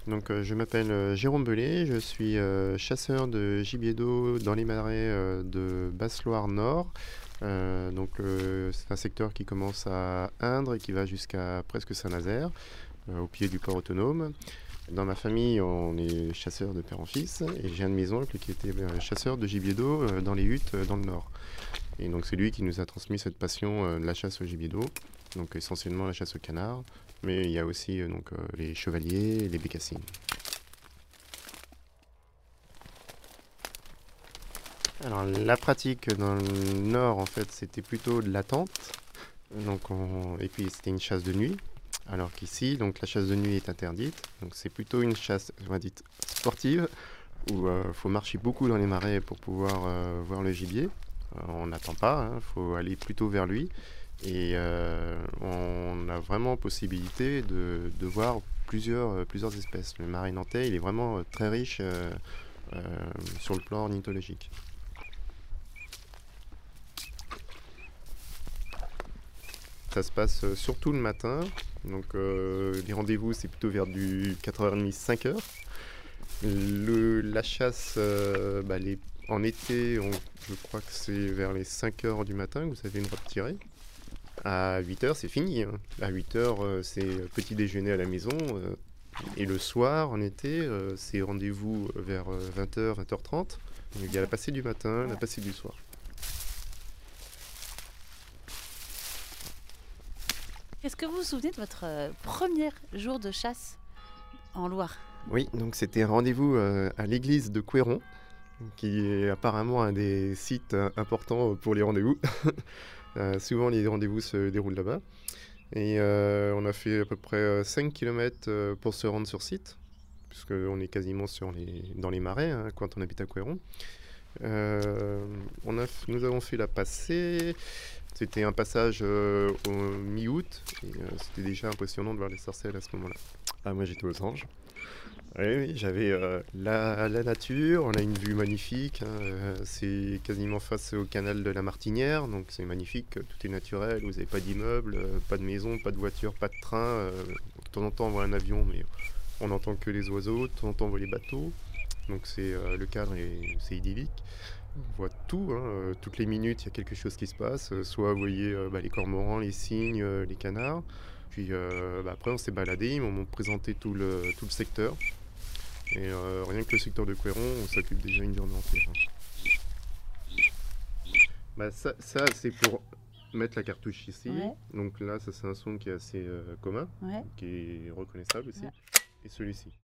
Je m'appelle Jérôme Bellet, je suis chasseur de gibier d'eau dans les marais de Basse-Loire Nord. C'est un secteur qui commence à Indre et qui va jusqu'à presque Saint-Nazaire, au pied du port autonome. Dans ma famille, on est chasseurs de père en fils et j'ai un de mes oncles qui était chasseur de gibier d'eau dans les huttes dans le nord. Et donc c'est lui qui nous a transmis cette passion de la chasse au gibier d'eau, donc essentiellement la chasse au canard, mais il y a aussi les chevaliers et les bécassines. Alors la pratique dans le nord en fait c'était plutôt de la tente, et puis c'était une chasse de nuit. Alors qu'ici, donc la chasse de nuit est interdite, donc c'est plutôt une chasse, on va dire, sportive, où il faut marcher beaucoup dans les marais pour pouvoir voir le gibier. On n'attend pas, il faut aller plutôt vers lui. Et on a vraiment possibilité de voir plusieurs espèces. Le marais nantais, il est vraiment très riche euh, sur le plan ornithologique. Ça se passe surtout le matin. Les rendez-vous, c'est plutôt vers du 4h30, 5h. La chasse, en été, je crois que c'est vers les 5h du matin que vous avez une robe tirée. À 8h, c'est fini, hein. À 8h, c'est petit déjeuner à la maison. Et le soir, en été, c'est rendez-vous vers 20h, 20h30. Il y a la passée du matin, la passée du soir. Est-ce que vous vous souvenez de votre premier jour de chasse en Loire? Oui, donc c'était un rendez-vous à l'église de Couéron, qui est apparemment un des sites importants pour les rendez-vous. Souvent, les rendez-vous se déroulent là-bas. Et on a fait à peu près 5 km pour se rendre sur site, puisqu'on est quasiment dans les marais quand on habite à Couéron. Nous avons fait la passée. C'était un passage au mi-août. Et c'était déjà impressionnant de voir les sarcelles à ce moment-là. Ah, moi j'étais aux anges. Oui, oui, j'avais la nature, on a une vue magnifique, c'est quasiment face au canal de la Martinière, donc c'est magnifique, tout est naturel, vous n'avez pas d'immeuble, pas de maison, pas de voiture, pas de train. De temps en temps on voit un avion, mais on n'entend que les oiseaux, de temps en temps on voit les bateaux, donc le cadre c'est idyllique. On voit tout, hein, toutes les minutes il y a quelque chose qui se passe, soit vous voyez les cormorans, les cygnes, les canards, puis après on s'est baladé, ils m'ont présenté tout le secteur. Et rien que le secteur de Couéron, on s'occupe déjà une journée entière, hein. Ça c'est pour mettre la cartouche ici. Ouais. Donc là, ça c'est un son qui est assez commun, Ouais. qui est reconnaissable aussi. Ouais. Et celui-ci.